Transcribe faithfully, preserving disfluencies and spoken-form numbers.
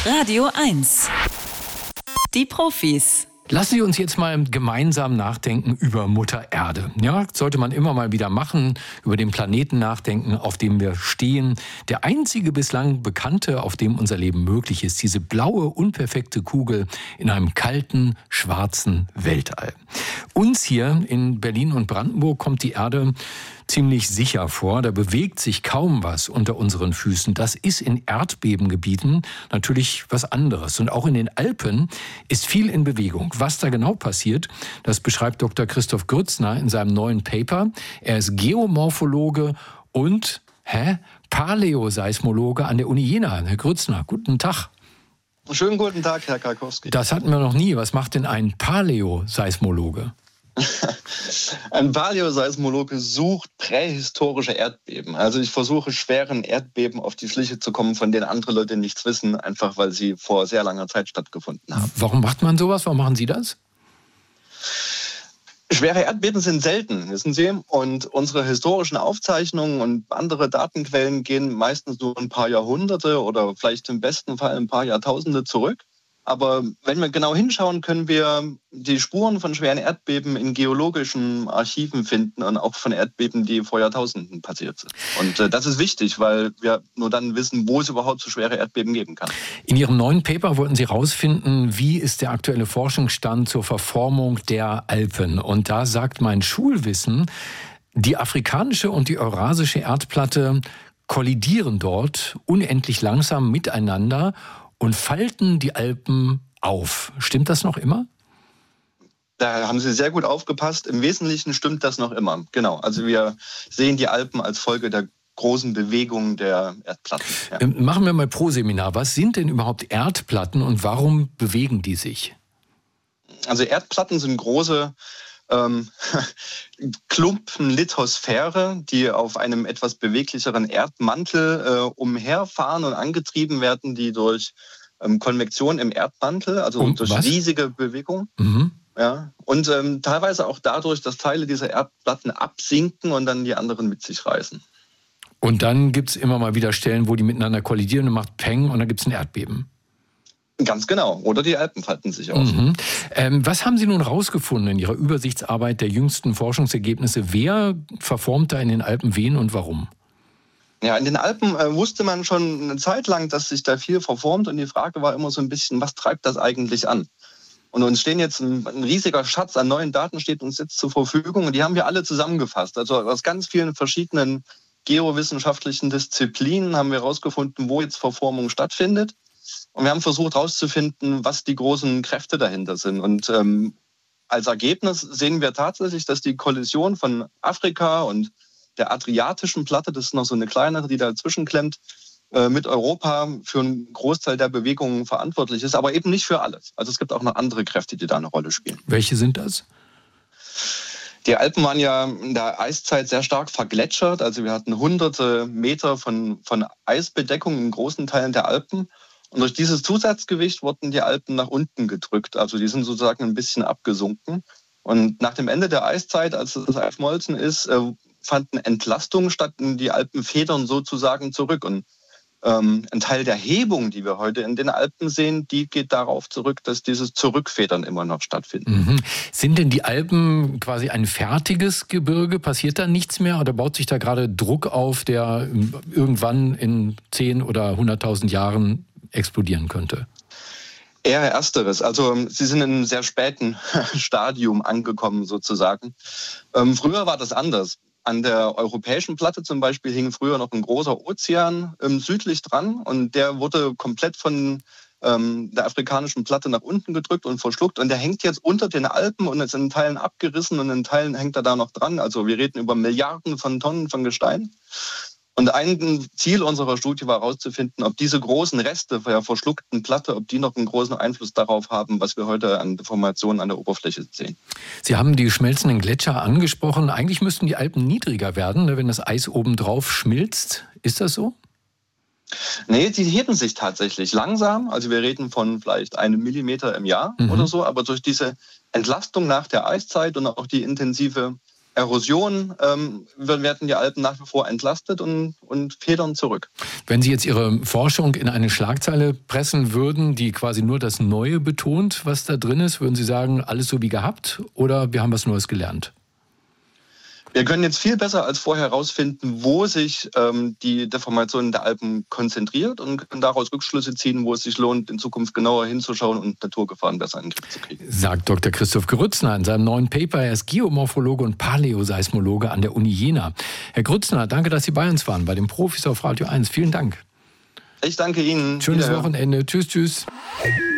Radio eins. Die Profis. Lassen Sie uns jetzt mal gemeinsam nachdenken über Mutter Erde. Ja, sollte man immer mal wieder machen, über den Planeten nachdenken, auf dem wir stehen. Der einzige bislang bekannte, auf dem unser Leben möglich ist. Diese blaue, unperfekte Kugel in einem kalten, schwarzen Weltall. Uns hier in Berlin und Brandenburg kommt die Erde ziemlich sicher vor. Da bewegt sich kaum was unter unseren Füßen. Das ist in Erdbebengebieten natürlich was anderes. Und auch in den Alpen ist viel in Bewegung. Was da genau passiert, das beschreibt Doktor Christoph Grützner in seinem neuen Paper. Er ist Geomorphologe und hä, Paläoseismologe an der Uni Jena. Herr Grützner, guten Tag. Schönen guten Tag, Herr Karkowski. Das hatten wir noch nie. Was macht denn ein Paläoseismologe? Ein Paläoseismologe sucht prähistorische Erdbeben. Also ich versuche, schweren Erdbeben auf die Schliche zu kommen, von denen andere Leute nichts wissen, einfach weil sie vor sehr langer Zeit stattgefunden haben. Warum macht man sowas? Warum machen Sie das? Schwere Erdbeben sind selten, wissen Sie. Und unsere historischen Aufzeichnungen und andere Datenquellen gehen meistens nur ein paar Jahrhunderte oder vielleicht im besten Fall ein paar Jahrtausende zurück. Aber wenn wir genau hinschauen, können wir die Spuren von schweren Erdbeben in geologischen Archiven finden und auch von Erdbeben, die vor Jahrtausenden passiert sind. Und äh, das ist wichtig, weil wir nur dann wissen, wo es überhaupt so schwere Erdbeben geben kann. In Ihrem neuen Paper wollten Sie herausfinden, wie ist der aktuelle Forschungsstand zur Verformung der Alpen. Und da sagt mein Schulwissen, die afrikanische und die eurasische Erdplatte kollidieren dort unendlich langsam miteinander und falten die Alpen auf. Stimmt das noch immer? Da haben Sie sehr gut aufgepasst. Im Wesentlichen stimmt das noch immer. Genau. Also wir sehen die Alpen als Folge der großen Bewegung der Erdplatten. Ja. Ähm, machen wir mal pro Seminar. Was sind denn überhaupt Erdplatten und warum bewegen die sich? Also Erdplatten sind große ähm, Klumpen Lithosphäre, die auf einem etwas beweglicheren Erdmantel äh, umherfahren und angetrieben werden, die durch ähm, Konvektion im Erdmantel, also um, durch was? riesige Bewegung. Mhm. Ja, und ähm, teilweise auch dadurch, dass Teile dieser Erdplatten absinken und dann die anderen mit sich reißen. Und dann gibt es immer mal wieder Stellen, wo die miteinander kollidieren und macht Peng und dann gibt es ein Erdbeben. Ganz genau. Oder die Alpen falten sich aus. Mhm. Ähm, was haben Sie nun rausgefunden in Ihrer Übersichtsarbeit der jüngsten Forschungsergebnisse? Wer verformt da in den Alpen wen und warum? Ja, in den Alpen äh, wusste man schon eine Zeit lang, dass sich da viel verformt. Und die Frage war immer so ein bisschen, was treibt das eigentlich an? Und uns stehen jetzt ein, ein riesiger Schatz an neuen Daten steht uns jetzt zur Verfügung. Und die haben wir alle zusammengefasst. Also aus ganz vielen verschiedenen geowissenschaftlichen Disziplinen haben wir herausgefunden, wo jetzt Verformung stattfindet. Und wir haben versucht herauszufinden, was die großen Kräfte dahinter sind. Und ähm, als Ergebnis sehen wir tatsächlich, dass die Kollision von Afrika und der adriatischen Platte, das ist noch so eine kleinere, die dazwischen klemmt, äh, mit Europa für einen Großteil der Bewegungen verantwortlich ist, aber eben nicht für alles. Also es gibt auch noch andere Kräfte, die da eine Rolle spielen. Welche sind das? Die Alpen waren ja in der Eiszeit sehr stark vergletschert. Also wir hatten hunderte Meter von, von Eisbedeckung in großen Teilen der Alpen. Und durch dieses Zusatzgewicht wurden die Alpen nach unten gedrückt. Also die sind sozusagen ein bisschen abgesunken. Und nach dem Ende der Eiszeit, als das Eis geschmolzen ist, äh, fanden Entlastungen statt und die Alpen federn sozusagen zurück. Und ähm, ein Teil der Hebung, die wir heute in den Alpen sehen, die geht darauf zurück, dass dieses Zurückfedern immer noch stattfindet. Mhm. Sind denn die Alpen quasi ein fertiges Gebirge? Passiert da nichts mehr oder baut sich da gerade Druck auf, der irgendwann in zehn oder hunderttausend Jahren explodieren könnte? Eher ersteres. Also sie sind in einem sehr späten Stadium angekommen sozusagen. Ähm, früher war das anders. An der europäischen Platte zum Beispiel hing früher noch ein großer Ozean ähm, südlich dran und der wurde komplett von ähm, der afrikanischen Platte nach unten gedrückt und verschluckt und der hängt jetzt unter den Alpen und ist in Teilen abgerissen und in Teilen hängt er da noch dran. Also wir reden über Milliarden von Tonnen von Gestein. Und ein Ziel unserer Studie war herauszufinden, ob diese großen Reste der verschluckten Platte, ob die noch einen großen Einfluss darauf haben, was wir heute an Deformationen an der Oberfläche sehen. Sie haben die schmelzenden Gletscher angesprochen. Eigentlich müssten die Alpen niedriger werden, wenn das Eis obendrauf schmilzt. Ist das so? Nee, die heben sich tatsächlich langsam. Also wir reden von vielleicht einem Millimeter im Jahr mhm. oder so. Aber durch diese Entlastung nach der Eiszeit und auch die intensive Erosion ähm, werden die Alpen nach wie vor entlastet und, und federn zurück. Wenn Sie jetzt Ihre Forschung in eine Schlagzeile pressen würden, die quasi nur das Neue betont, was da drin ist, würden Sie sagen, alles so wie gehabt oder wir haben was Neues gelernt? Wir können jetzt viel besser als vorher herausfinden, wo sich ähm, die Deformation der Alpen konzentriert und können daraus Rückschlüsse ziehen, wo es sich lohnt, in Zukunft genauer hinzuschauen und Naturgefahren besser in den Griff zu kriegen. Sagt Doktor Christoph Grützner in seinem neuen Paper. Er ist Geomorphologe und Paläoseismologe an der Uni Jena. Herr Grützner, danke, dass Sie bei uns waren, bei den Profis auf Radio eins. Vielen Dank. Ich danke Ihnen. Schönes Wochenende. Tschüss, tschüss.